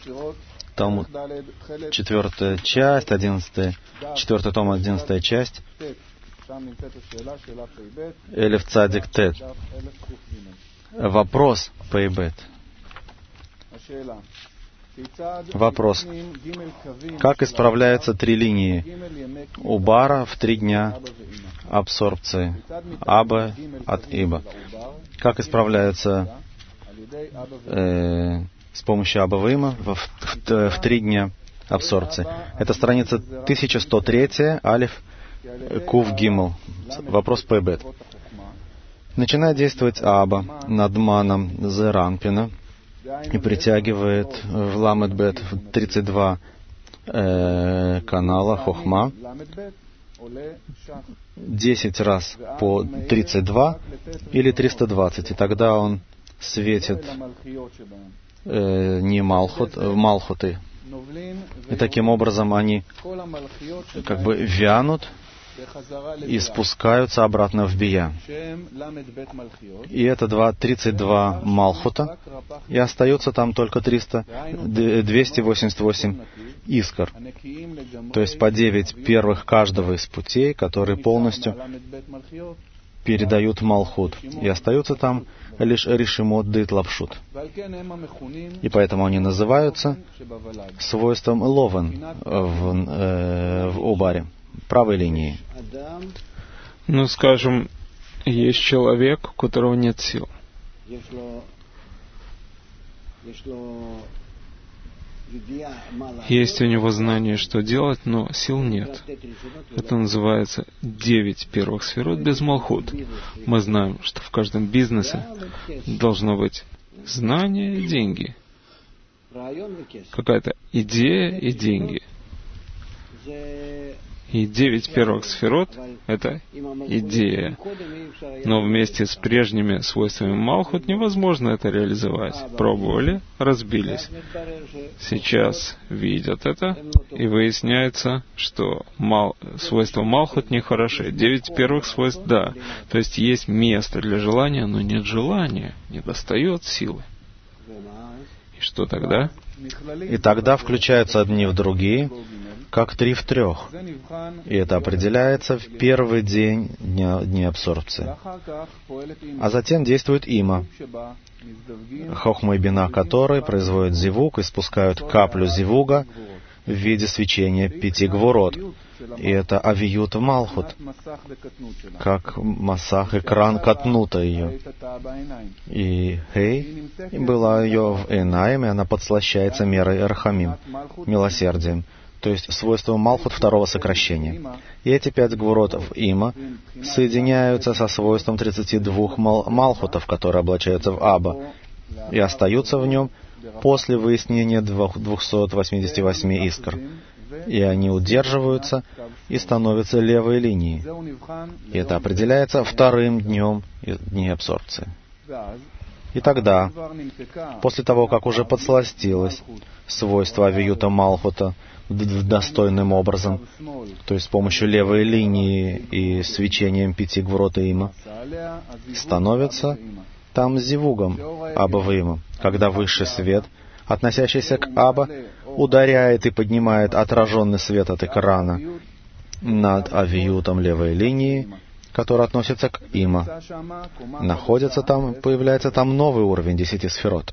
Талмуд, 4 часть, 4 том, 11 часть, Элев Цадик Тет. Вопрос Пейбет. Вопрос. Как исправляются 3 линии Убара в 3 дня абсорбции Аба от Иба? Как исправляются с помощью Аба Има в 3 дня абсорбции? Это страница 1103, Алиф Кув Гимл. Вопрос Пейбет. Начинает действовать Аба над маном Зеранпина и притягивает в Ламед-бет 32 канала Хохма 10 раз по 32 или 320, и тогда он светит не Малхуты. И таким образом они как бы вянут и спускаются обратно в Бия. И это 32 Малхута, и остается там только 288 искр. То есть по 9 первых каждого из путей, которые полностью передают Малхут. И остаются там лишь Ришимот Дит Лапшут. И поэтому они называются свойством Ловен в Убаре, правой линии. Ну, скажем, есть человек, у которого нет сил. Есть у него знание, что делать, но сил нет. Это называется 9 первых сферот без Малхут. Мы знаем, что в каждом бизнесе должно быть знание и деньги. Какая-то идея и деньги. И 9 первых сферот — это идея. Но вместе с прежними свойствами Малхут невозможно это реализовать. Пробовали, разбились. Сейчас видят это, и выясняется, что свойства Малхут нехороши. 9 первых свойств — да. То есть есть место для желания, но нет желания, недостает силы. И что тогда? И тогда включаются одни в другие, как 3 в 3. И это определяется в первый день дня абсорбции. А затем действует Има, Хохма и Бина, которые производят зивуг и спускают каплю зивуга в виде свечения 5 гворот. И это авиют Малхут, как Масах, экран катнута ее. И Хей была ее в Эйнаим, и она подслащается мерой Эрхамим, милосердием, то есть свойством Малхут второго сокращения. И эти 5 гвуротов Има соединяются со свойством 32 Малхутов, которые облачаются в Аба, и остаются в нем после выяснения 288 искр. И они удерживаются и становятся левой линией. И это определяется вторым днем дней абсорбции. И тогда, после того, как уже подсластилось свойство авиюта Малхута достойным образом, то есть с помощью левой линии и свечением 5 гвурот Има, становится там зивугом Аба Вима, когда высший свет, относящийся к Аба, ударяет и поднимает отраженный свет от экрана над авиютом левой линии, который относится к Има. Находится там, появляется там новый уровень 10 сферот.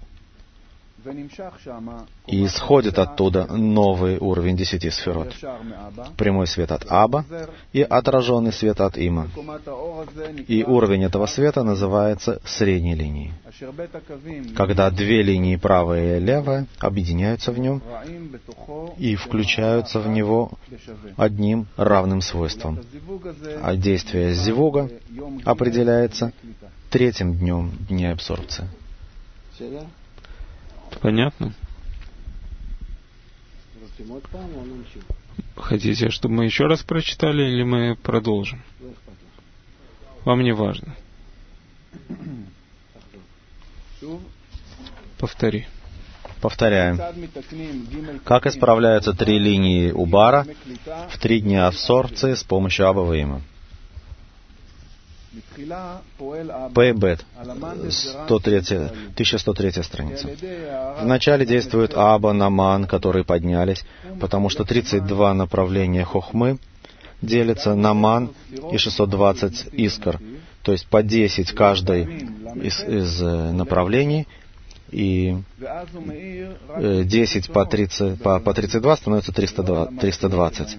И исходит оттуда новый уровень 10 сферот. Прямой свет от Аба и отраженный свет от Има. И уровень этого света называется средней линией. Когда 2 линии, правая и левая, объединяются в нем и включаются в него одним равным свойством. А действие зивуга определяется 3-м днем дня абсорбции. Понятно? Хотите, чтобы мы еще раз прочитали, или мы продолжим? Вам не важно. Повтори. Повторяем. Как исправляются 3 линии Убара в 3 дня абсорбции с помощью Аба Вима? Пейбет, 1103 страница. Вначале действует Аба, Наман, которые поднялись, потому что 32 направления хохмы делятся на Ман и 620 искр, то есть по 10 каждой из направлений, и 10 по 32 становится 320.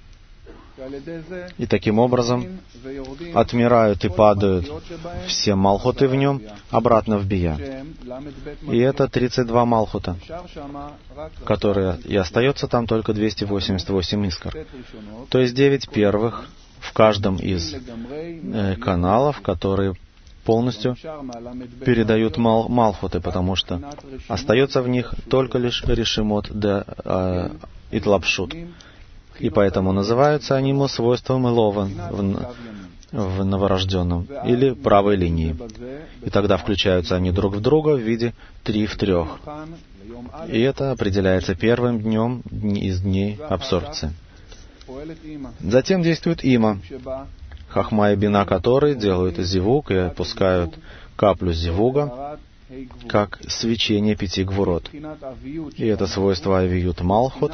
И таким образом отмирают и падают все малхуты в нем обратно в Бия. И это 32 малхута, которые и остается там только 288 искр. То есть 9 первых в каждом из каналов, которые полностью передают малхуты, потому что остается в них только лишь решимот де итлапшут. И поэтому называются они свойством Илован в новорожденном или правой линии. И тогда включаются они друг в друга в виде 3 в 3. И это определяется первым днем из дней абсорбции. Затем действует Има, Хахма и Бина, которые делают зивуг и опускают каплю зивуга, как свечение 5 гвурот. И это свойство авиют малхут,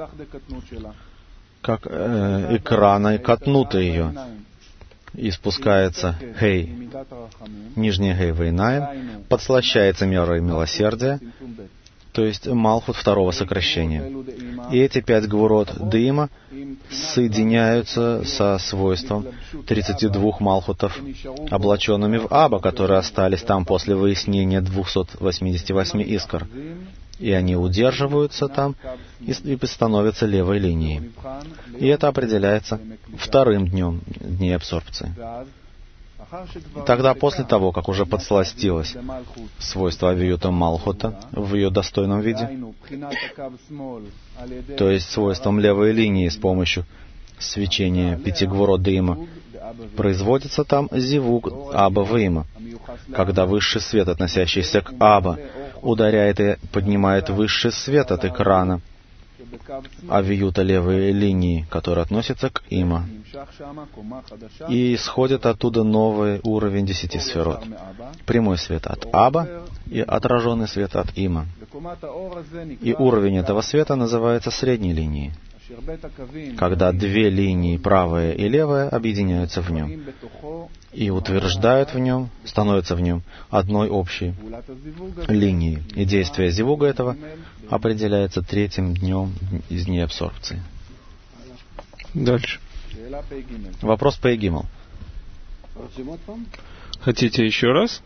как экрана и катнута ее. И спускается хей, нижняя хей вейнаем, подслащается мерой милосердия, то есть малхут второго сокращения. И эти 5 гвурот дыма соединяются со свойством 32 малхутов, облаченными в Аба, которые остались там после выяснения 288 искр. И они удерживаются там и становятся левой линией. И это определяется вторым днем дней абсорбции. И тогда, после того, как уже подсластилось свойство авиюта Малхута в ее достойном виде, то есть свойством левой линии с помощью свечения 5 гвурот дыма, производится там зивуг Аба Вейма, когда высший свет, относящийся к Аба, ударяет и поднимает высший свет от экрана авиюта левой линии, который относится к Има. И исходит оттуда новый уровень 10 сферот. Прямой свет от Аба и отраженный свет от Има. И уровень этого света называется средней линией, когда 2 линии, правая и левая, объединяются в нем и утверждают в нем, становятся в нем одной общей линией. И действие зивуга этого определяется 3-м днем из дней абсорбции. Дальше. Вопрос Пейгимал. Хотите еще раз?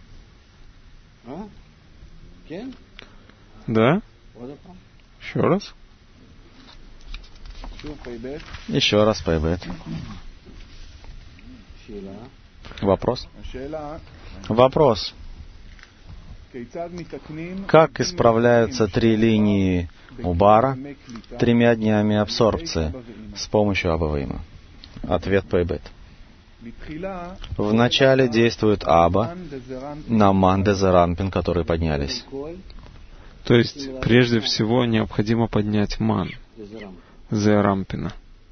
Да? Еще раз? Еще раз Пейбет. Вопрос? Вопрос. Как исправляются 3 линии Убара 3 днями абсорбции с помощью Аба-Вейма? Ответ Пейбет. Вначале действует Аба, Наман, Дезеранпин, которые поднялись. То есть, прежде всего, необходимо поднять Ман, Зерампина.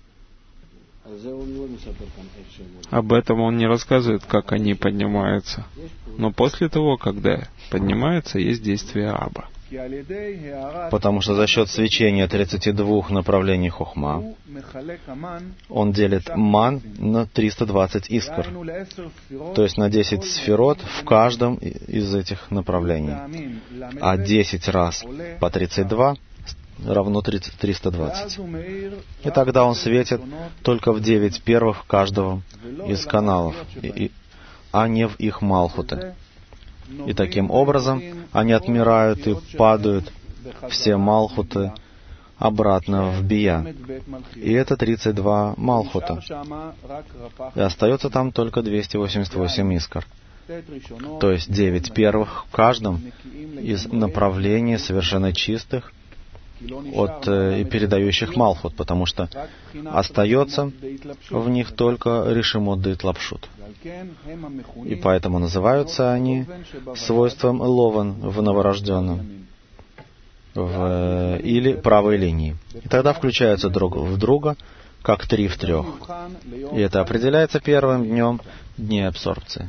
Об этом он не рассказывает, как они поднимаются. Но после того, когда поднимаются, есть действие Аба. Потому что за счет свечения 32 направлений хохма он делит ман на 320 искр, то есть на 10 сферот в каждом из этих направлений. А 10 раз по 32 равно 320. И тогда он светит только в 9 первых каждого из каналов, а не в их малхуты. И таким образом они отмирают и падают все малхуты обратно в Бия. И это 32 малхута. И остается там только 288 искр. То есть 9 первых в каждом из направлений совершенно чистых от передающих малхут, потому что остается в них только решимот дит лапшут. И поэтому называются они свойством лован в новорожденном или правой линии. И тогда включаются друг в друга, как 3 в 3. И это определяется первым днем дней абсорбции.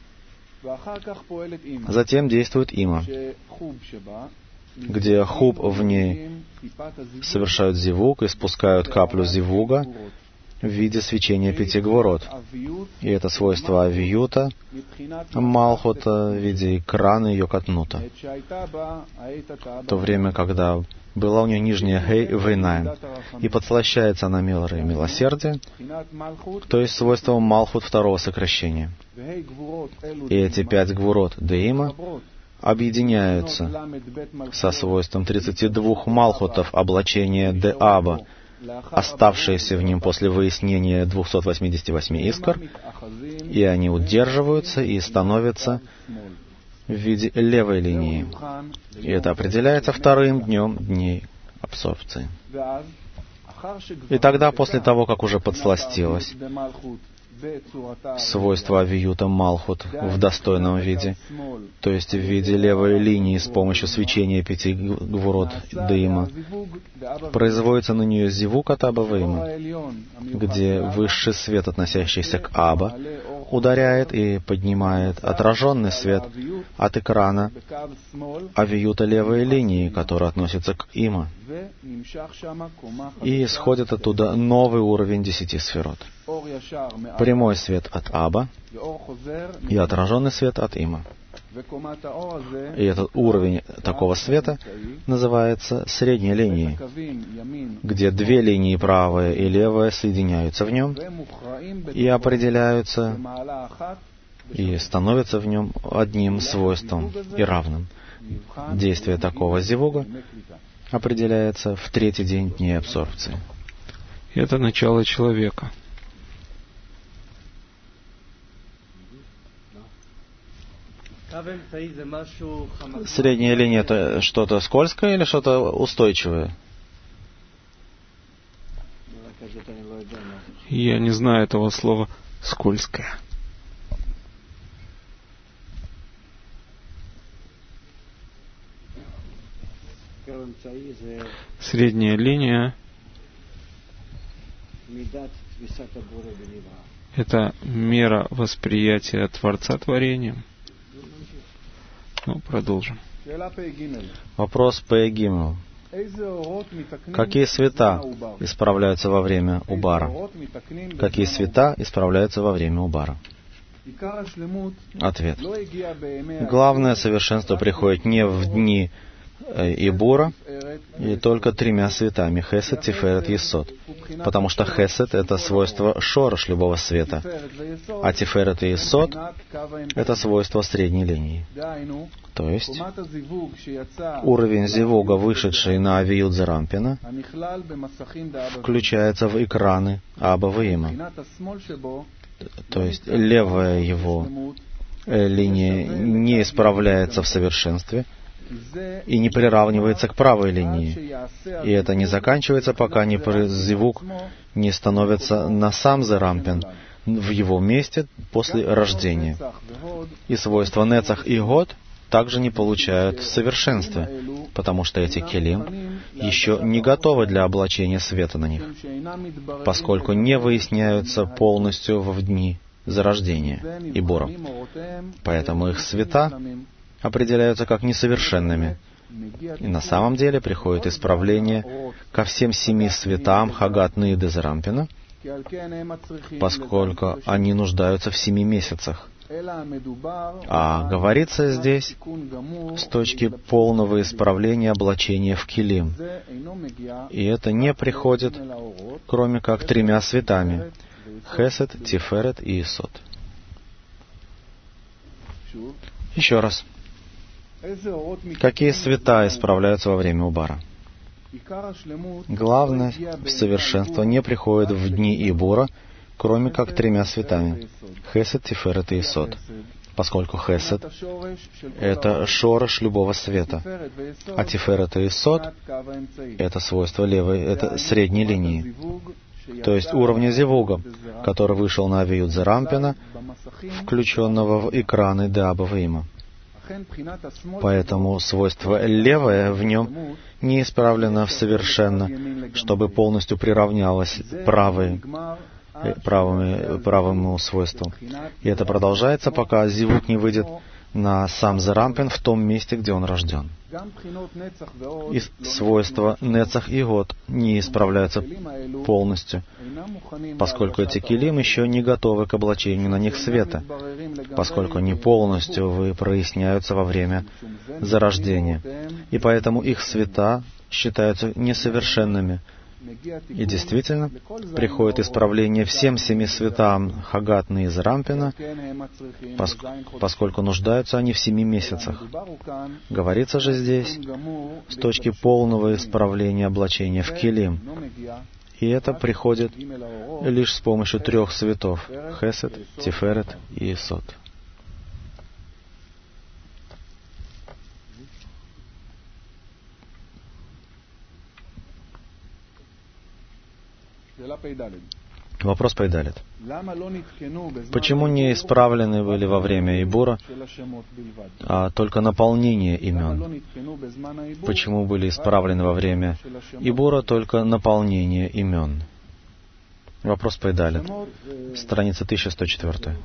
Затем действует има, где хуб в ней совершают зивуг и спускают каплю зивуга в виде свечения 5 гвурот. И это свойство авиюта, малхута, в виде экрана ее катнута. В то время, когда была у нее нижняя хей вейнаем, и подслащается она мерой милосердия, то есть свойством малхут второго сокращения. И эти 5 гвурот деима объединяются со свойством 32 малхутов облачения деаба, оставшиеся в нем после выяснения 288 искр, и они удерживаются и становятся в виде левой линии. И это определяется вторым днем дней абсорбции. И тогда, после того, как уже подсластилось свойство авиюта малхут в достойном виде, то есть в виде левой линии с помощью свечения 5 гвурот дыма, производится на нее зивук от Аба Вейма, где высший свет, относящийся к Аба, ударяет и поднимает отраженный свет от экрана авиюта левой линии, который относится к Има, и исходит оттуда новый уровень 10 сферот. Прямой свет от Аба и отраженный свет от Има. И этот уровень такого света называется средней линией, где 2 линии, правая и левая, соединяются в нем и определяются и становятся в нем одним свойством и равным. Действие такого зивуга определяется в 3-й день дней абсорбции. Это начало человека. Средняя линия — это что-то скользкое или что-то устойчивое? Я не знаю этого слова «скользкое». Средняя линия — это мера восприятия Творца творением. Ну, продолжим. Вопрос П. Гимел. Какие света исправляются во время Убара? Какие света исправляются во время Убара? Ответ. Главное совершенство приходит не в дни Ибура, и только 3 светами — Хесед, Тиферет, Есод. Потому что Хесед — это свойство шорош любого света, а Тиферет и Есод — это свойство средней линии. То есть уровень зивуга, вышедший на авиют Зерампина, включается в экраны Аба Вейма. То есть левая его линия не исправляется в совершенстве и не приравнивается к правой линии. И это не заканчивается, пока зивук не становится на сам Зерампин в его месте после рождения. И свойства Нецах и Год также не получают в совершенстве, потому что эти келим еще не готовы для облачения света на них, поскольку не выясняются полностью в дни зарождения Ибура. Поэтому их света определяются как несовершенными. И на самом деле приходит исправление ко всем 7 светам Хагат Ниды Зерампина, поскольку они нуждаются в 7 месяцах. А говорится здесь с точки полного исправления облачения в килим. И это не приходит, кроме как 3 светами — Хесед, Тиферет и Есод. Еще раз. Какие света исправляются во время Убара? Главное совершенство не приходит в дни Ибура, кроме как 3 светами — Хесед, Тиферет и Есод. Поскольку Хесед — это шорош любого света, а Тиферет и Есод — это свойство левой, это средней линии, то есть уровня зивуга, который вышел на авиют Зерампина, включенного в экраны Деаба Вейма. Поэтому свойство левое в нем не исправлено совершенно, чтобы полностью приравнялось правому свойству. И это продолжается, пока зивут не выйдет на сам Зерампин в том месте, где он рожден. И свойства Нецах и Год не исправляются полностью, поскольку эти килим еще не готовы к облачению на них света, поскольку не полностью проясняются во время зарождения. И поэтому их света считаются несовершенными. И действительно, приходит исправление всем семи светам Хагатны из Рампина, поскольку нуждаются они в 7 месяцах. Говорится же здесь с точки полного исправления облачения в килим. И это приходит лишь с помощью 3 светов — Хесед, Тиферет и Исод. Вопрос Пайдалит. Почему не исправлены были во время Ибура, а только наполнение имен? Почему были исправлены во время Ибура только наполнение имен? Вопрос Пайдалит. Страница 1104.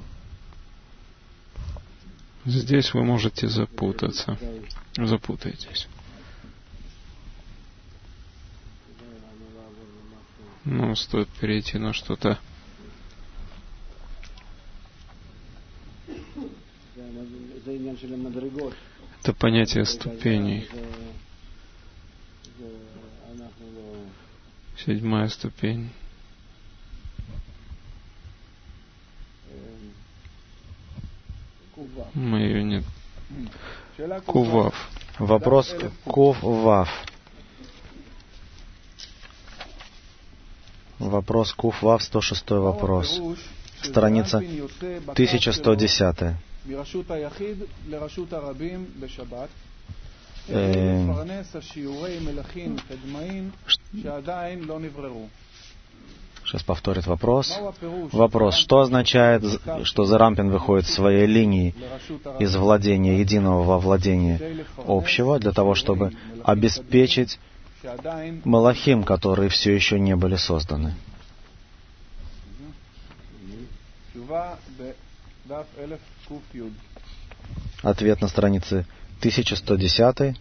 Здесь вы можете запутаться. Запутаетесь. Ну, стоит перейти на что-то. Это понятие ступеней. 7-я ступень. Мы ее нет. Кував. Вопрос Кував. Вопрос Кував, 106 вопрос. Страница 1110. Сейчас повторит вопрос. Вопрос. Что означает, что Зерампин выходит в своей линии из владения единого во владение общего, для того, чтобы обеспечить Малахим, которые все еще не были созданы? Ответ на странице 1110,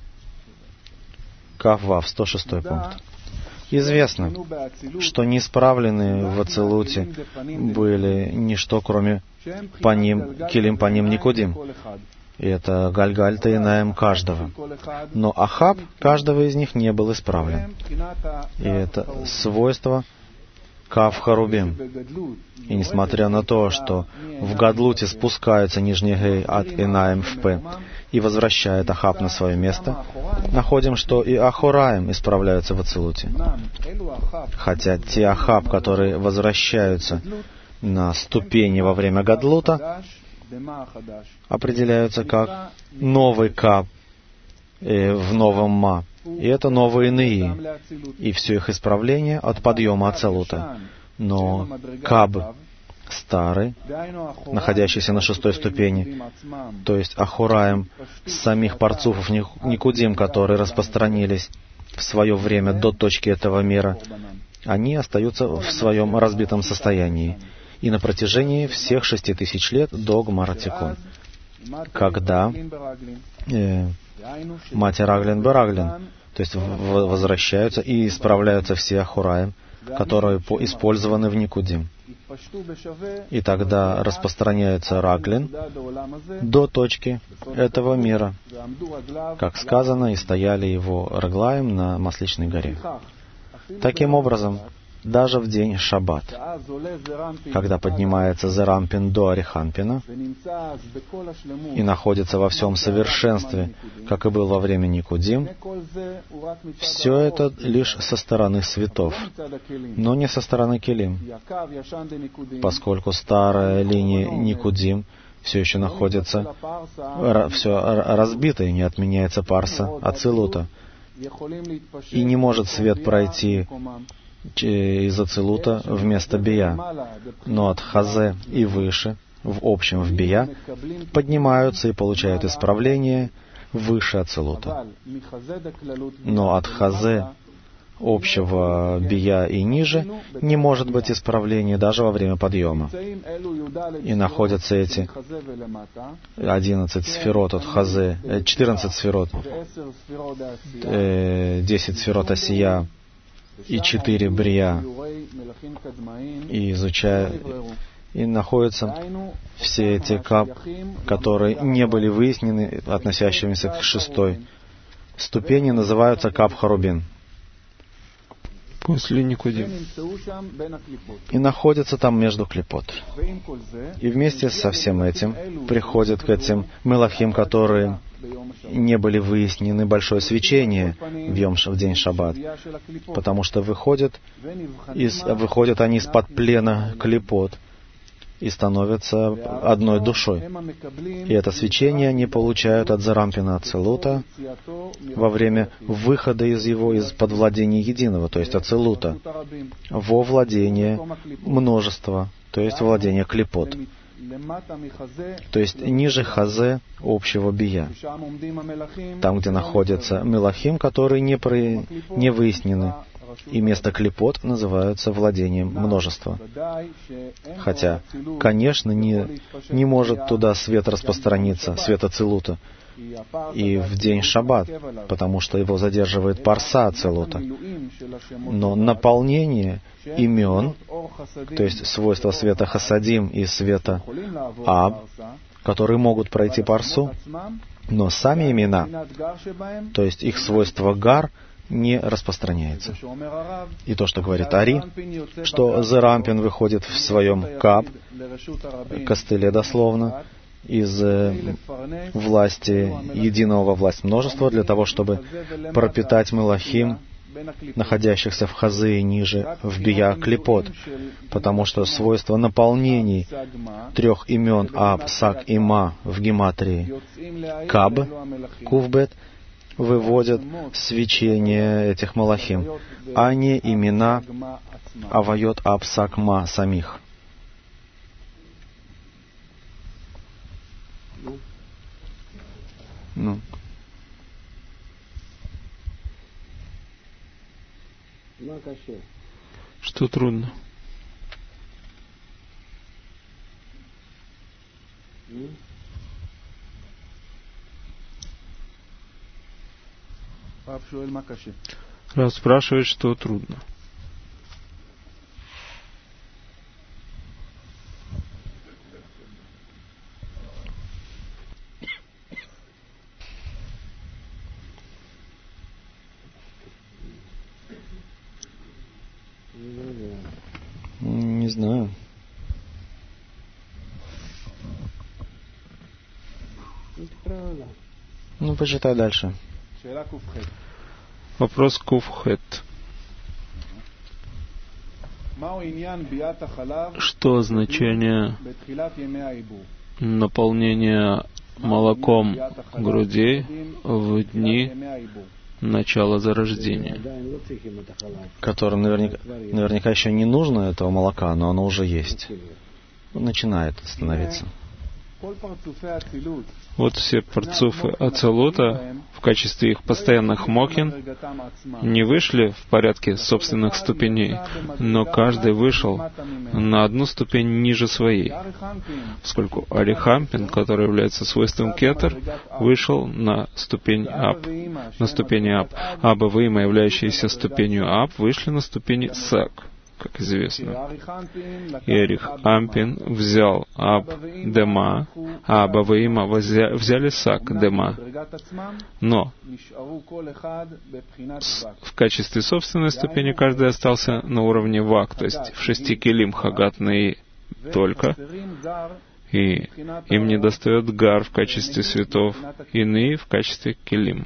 Каввав, 106 пункт. Известно, что неисправленные в Ацилуте были ничто, кроме паним, килим паним никудим. И это Гальгаль Таинаем каждого. Но Ахаб каждого из них не был исправлен. И это свойство Кав Харубим. И несмотря на то, что в Гадлуте спускаются нижний Гей от Инаем в П и возвращает Ахаб на свое место, находим, что и Ахураем исправляются в Ацилуте. Хотя те Ахаб, которые возвращаются на ступени во время Гадлута, определяются как новый Каб в новом Ма. И это новые Нии. И все их исправление от подъема Ацилута. Но Каб старый, находящийся на 6 ступени, то есть Ахураем самих парцуфов Никудим, которые распространились в свое время до точки этого мира, они остаются в своем разбитом состоянии и на протяжении всех 6000 лет до Гмара-Тикун, когда Мати Раглин Бераглин, то есть возвращаются и исправляются все Ахураем, которые использованы в Никудим. И тогда распространяется Раглин до точки этого мира, как сказано, и стояли его Раглаем на Масличной горе. Таким образом, даже в день Шаббат, когда поднимается Зерампин до Ариханпина и находится во всем совершенстве, как и был во время Никудим, все это лишь со стороны светов, но не со стороны Келим, поскольку старая линия Никудим все еще находится, все разбито, и не отменяется парса Ацилута, и не может свет пройти из Ацилута вместо Бия, но от Хазе и выше в общем в Бия, поднимаются и получают исправление выше Ацилута. Но от Хазе, общего Бия и ниже, не может быть исправления даже во время подъема. И находятся эти 11 сферот от Хазе, 14 сферот, 10 сферот Осия и 4 Брия, и изучая, и находятся все эти кап, которые не были выяснены, относящимися к 6-й ступени, называются кап Харубин. После Никудим. И находится там между клипот. И вместе со всем этим приходят к этим мелахим, которые не были выяснены, большое свечение в день Шаббат, потому что выходят они из-под плена клипот и становятся одной душой. И это свечение они получают от Зерампина Ацилута во время выхода из-под владения единого, то есть Ацилута, во владение множества, то есть владение клипот, то есть ниже Хазе общего Бия, там, где находятся мелахим, которые не выяснены, и место клипот называются владением множества. Хотя, конечно, не может туда свет распространиться, свет Ацилута, и в день Шаббат, потому что его задерживает парса Ацилута. Но наполнение имен, то есть свойства света Хасадим и света Аб, которые могут пройти парсу, но сами имена, то есть их свойство Гар, не распространяется. И то, что говорит Ари, что Зерампин выходит в своем кап, костыле дословно, из власти единого во власть множества, для того, чтобы пропитать мелахим, находящихся в Хазе и ниже, в Бия клипот, потому что свойство наполнений 3 имен Аб, Сак и Ма в гематрии Каб, Кувбет, выводят свечение этих малахим, а не имена Авайот Аб, Сак, Ма самих. Что трудно? Рав спрашивает, что трудно. Не знаю. Почитай дальше. Вопрос Куфхет. Что значение наполнения молоком грудей в дни начала зарождения? Которым наверняка еще не нужно этого молока, но оно уже есть. Начинает становиться. Вот все парцуфы Ацилута в качестве их постоянных мокин не вышли в порядке собственных ступеней, но каждый вышел на одну ступень ниже своей, поскольку Арихампин, который является свойством Кетер, вышел на ступень Аб, на ступени Аб. Аба Вейма, являющиеся ступенью Аб, вышли на ступени Сак, как известно. И Арихампин взял Аб Дема, а Аба Вейма взяли Сак Дема. Но в качестве собственной ступени каждый остался на уровне Вак, то есть в 6 килим хагатные только, и им недостает Гар в качестве светов, иные в качестве килим.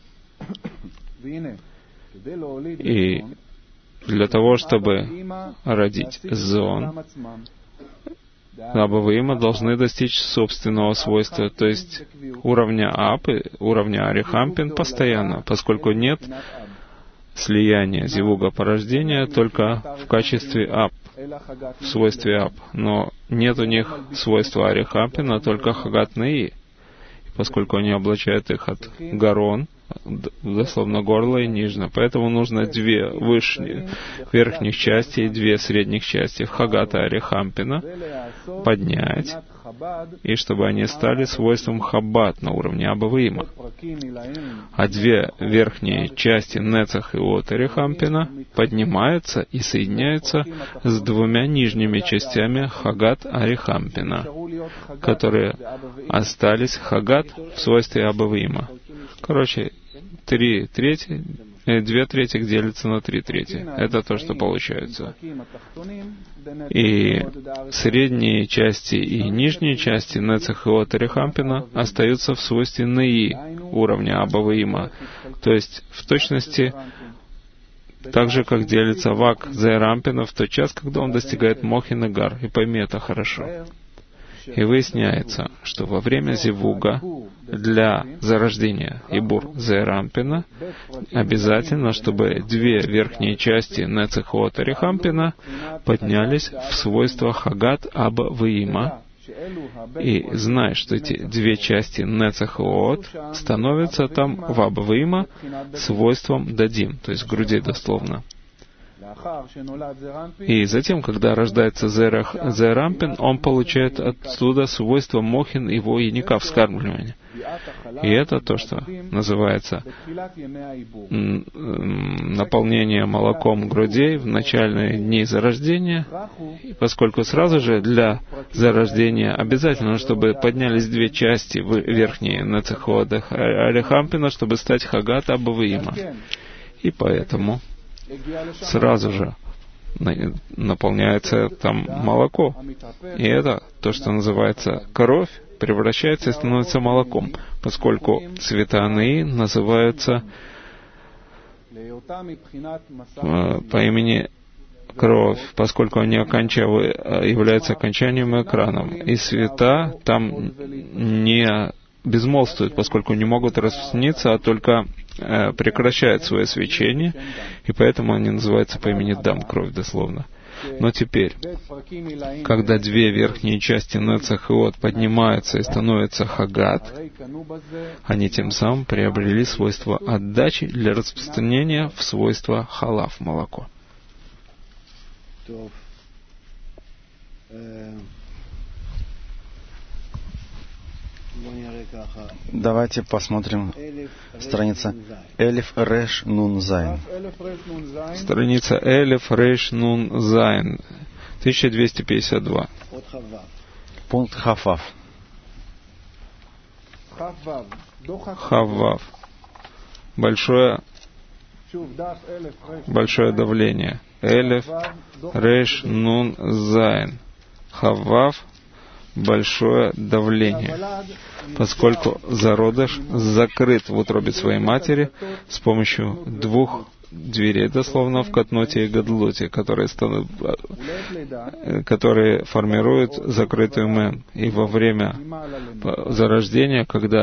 И для того, чтобы родить Зон, Аба Вейма должны достичь собственного свойства, то есть уровня Аб и уровня Арихампин постоянно, поскольку нет слияние зивуга порождения только в качестве ап, в свойстве ап, но нет у них свойства арихампина, только хагат неи. Поскольку они облачают их от горон, дословно горло и нижнее. Поэтому нужно две верхних части и две средних части в хагата арихампина поднять, и чтобы они стали свойством хаббат на уровне абавима. А две верхние части нецах и от арихампина поднимаются и соединяются с двумя нижними частями хагат арихампина, которые остались хагат в свойстве абавима. Короче, 2/3 делится на 3/3. Это то, что получается. И средние части и нижние части нецах и от арихампина остаются в свойстве неи уровня абавима. То есть, в точности, так же, как делится вак зерампина в тот час, когда он достигает мохин и гар. И пойми это хорошо. И выясняется, что во время зивуга для зарождения Ибур Зерампина обязательно, чтобы две верхние части Нецех и от арихампина поднялись в свойство Хагат Аба Виима. И знай, что эти две части Нецех и от становятся там в Аба Виима свойством Дадим, то есть грудей дословно. И затем, когда рождается Зерампин, он получает оттуда свойство Мохин, его яника, вскармливания. И это то, что называется наполнение молоком грудей в начальные дни зарождения, поскольку сразу же для зарождения обязательно, чтобы поднялись две части в верхние нецеходах арихампина, чтобы стать хагат абавиима. И поэтому сразу же наполняется там молоко. И это то, что называется кровь, превращается и становится молоком, поскольку цвета Неи называются по имени кровь, поскольку они являются окончанием экраном. И цвета там не безмолвствуют, поскольку не могут распространиться, а только прекращают свое свечение, и поэтому они называются по имени Дам, кровь дословно. Но теперь, когда две верхние части Нецах и от поднимаются и становятся Хагат, они тем самым приобрели свойство отдачи для распространения в свойство Халав, молоко. Давайте посмотрим страница Элиф Реш Нун Зайн. Страница Элиф Реш Нун Зайн, 1252. Пункт Хафав. Хавав. Большое давление. Элиф Реш Нун Зайн. Хавав. Большое давление, поскольку зародыш закрыт в утробе своей матери с помощью двух дверей, дословно, в катноте и гадлуте, которые формируют закрытую мэн. И во время зарождения, когда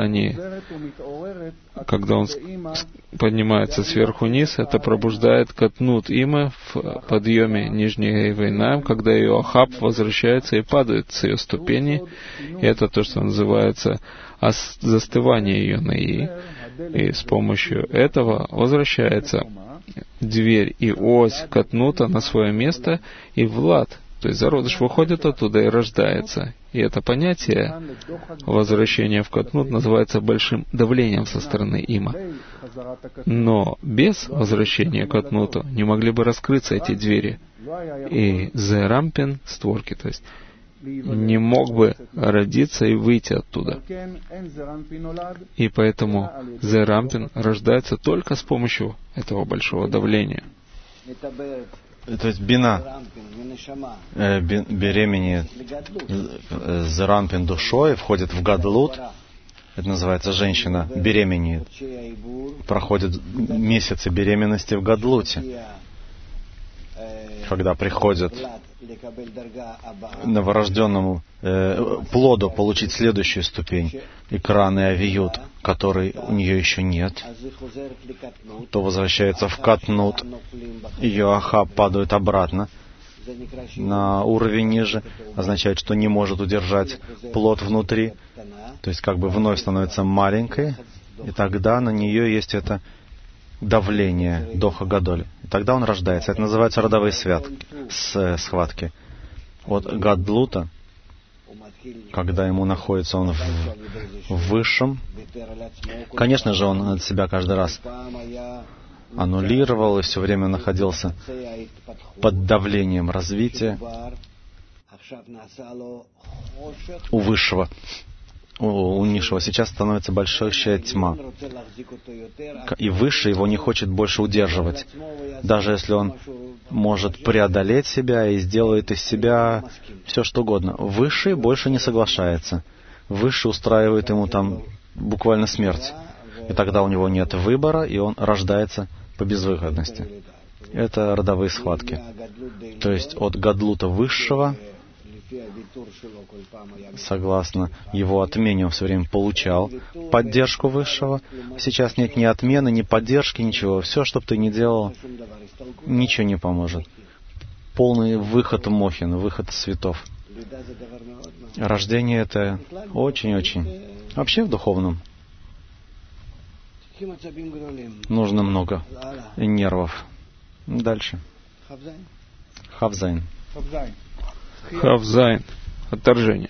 он поднимается сверху вниз, это пробуждает катнут имя в подъеме нижней Эйвейнаем, когда ее Ахаб возвращается и падает с ее ступени. И это то, что называется застывание ее Неи. И с помощью этого возвращается дверь и ось катнута на свое место, и влад, то есть зародыш выходит оттуда и рождается. И это понятие возвращения в катнут называется большим давлением со стороны има. Но без возвращения к катнуту не могли бы раскрыться эти двери. И Зерампин, створки, то есть не мог бы родиться и выйти оттуда. И поэтому Зерампин рождается только с помощью этого большого давления. То есть Бина беременеет Зерампин душой, входит в Гадлут. Это называется женщина беременеет. Проходят месяцы беременности в Гадлуте. Когда приходит новорожденному плоду получить следующую ступень, экран и авиют, который у нее еще нет, то возвращается в катнут, ее аха падает обратно на уровень ниже, означает, что не может удержать плод внутри, то есть как бы вновь становится маленькой, и тогда на нее есть это давление, доха гадоль. И тогда он рождается. Это называется родовые схватки. От гадлута, когда ему находится он в высшем, конечно же, он от себя каждый раз аннулировал и все время находился под давлением развития у высшего. У низшего сейчас становится большущая тьма. И выше его не хочет больше удерживать. Даже если он может преодолеть себя и сделает из себя все что угодно. Высший больше не соглашается. Высший устраивает ему там буквально смерть. И тогда у него нет выбора, и он рождается по безвыходности. Это родовые схватки. То есть от гадлута высшего, согласно его отмене, он все время получал поддержку высшего. Сейчас нет ни отмены, ни поддержки, ничего. Все, что бы ты ни делал, ничего не поможет. Полный выход мохин, выход светов. Рождение — это очень-очень. Вообще в духовном нужно много нервов. Дальше. Хавзайн. Хавзайн. Отторжение.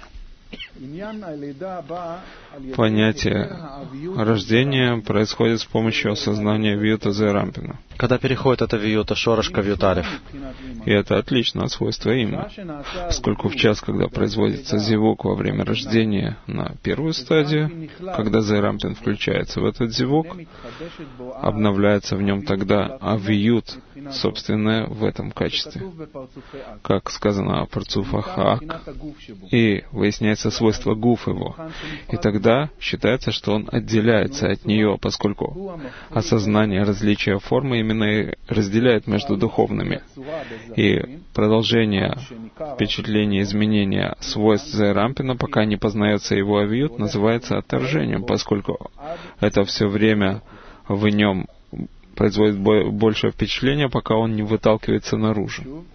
Понятие рождения происходит с помощью осознания виюта Зерампина. Когда переходит это виюта шорашка виютарев. И это отлично от свойства имя, поскольку в час, когда производится зивук во время рождения на первую стадию, когда Зерампин включается в этот зивук, обновляется в нем тогда авиют, собственное в этом качестве. Как сказано о парцуфах Ак, и выясняется свойство гуф его. И тогда считается, что он отделяется от нее, поскольку осознание различия формы именно и разделяет между духовными. И продолжение впечатления изменения свойств Зерампина, пока не познается его авиют, называется отторжением, поскольку это все время в нем производит большее впечатление, пока он не выталкивается наружу.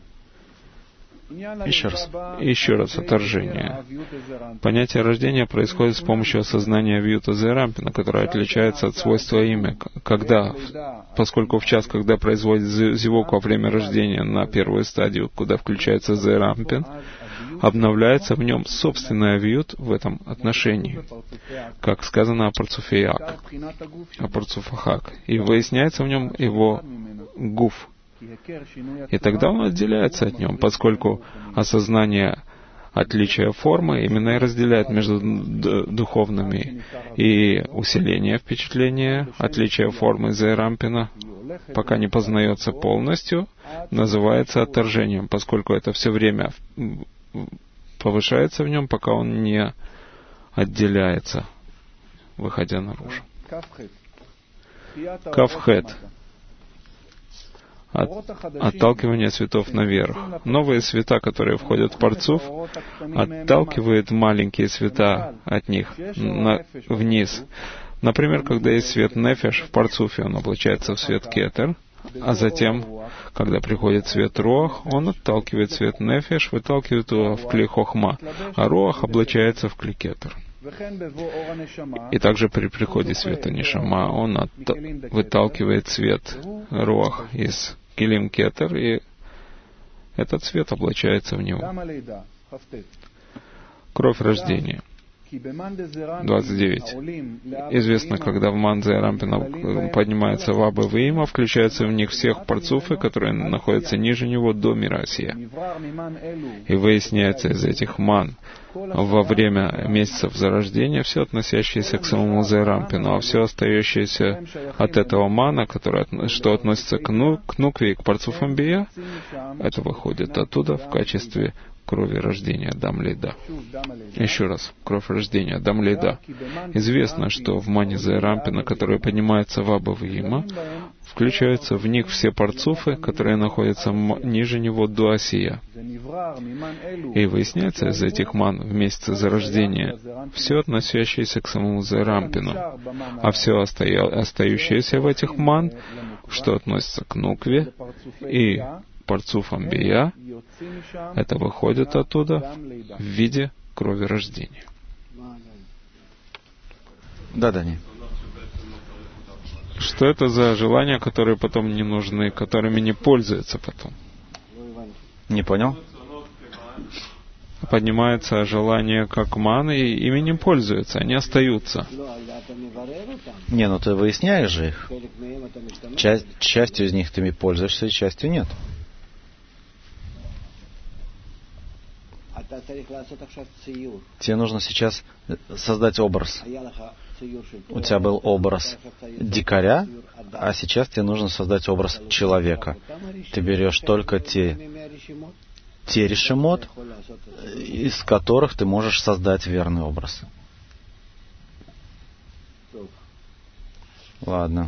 Еще раз отторжение. Понятие рождения происходит с помощью осознания авиюта Зерампина, которое отличается от свойства имя, поскольку в час, когда производит зивук во время рождения на первую стадию, куда включается Зерампин, обновляется в нем собственный авиют в этом отношении, как сказано о парцуфеяк, о парцуфахак, и выясняется в нем его гуф. И тогда он отделяется от него, поскольку осознание отличия формы именно и разделяет между духовными, и усиление впечатления, отличие формы Зерампина, пока не познается полностью, называется отторжением, поскольку это все время повышается в нем, пока он не отделяется, выходя наружу. Кавхет. Отталкивание цветов наверх. Новые света, которые входят в парцуф, отталкивают маленькие света от них вниз. Например, когда есть свет нефеш в парцуфе, он облачается в свет кетер, а затем, когда приходит свет руах, он отталкивает свет нефеш, выталкивает его в кли хохма, а руах облачается в кли кетер. И также при приходе света нишама он выталкивает свет руах из килим кетер, и этот свет облачается в него. Кровь рождения. 29. Известно, когда в ман Зерампина поднимается в Аба Виима, включаются в них всех парцуфы, которые находятся ниже него до Мирасия. И выясняется из этих ман во время месяцев зарождения все относящееся к самому Зерампину, а все остающееся от этого мана, что относится к нукве и к парцуфам бия, это выходит оттуда в качестве крови рождения Дам Лида. Еще раз, кровь рождения Дам Лида. Известно, что в Мане Зерампина, который поднимается в Аба Вима, включаются в них все парцуфы, которые находятся ниже него до Асия. И выясняется из этих ман в месяце зарождения все относящееся к самому Зерампину, а все остающееся в этих ман, что относится к Нукве и Парцуф Амбия, это выходит оттуда в виде крови рождения. Да, Дани. Что это за желания, которые потом не нужны, которыми не пользуются потом? Не понял? Поднимается желание как маны, и ими не пользуются, они остаются. Не, ну ты выясняешь же их. Частью из них ты пользуешься, частью нет. Тебе нужно сейчас создать образ. У тебя был образ дикаря, а сейчас тебе нужно создать образ человека. Ты берешь только те решимот, из которых ты можешь создать верный образ. Ладно.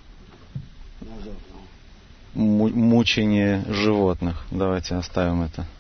Мучение животных. Давайте оставим это.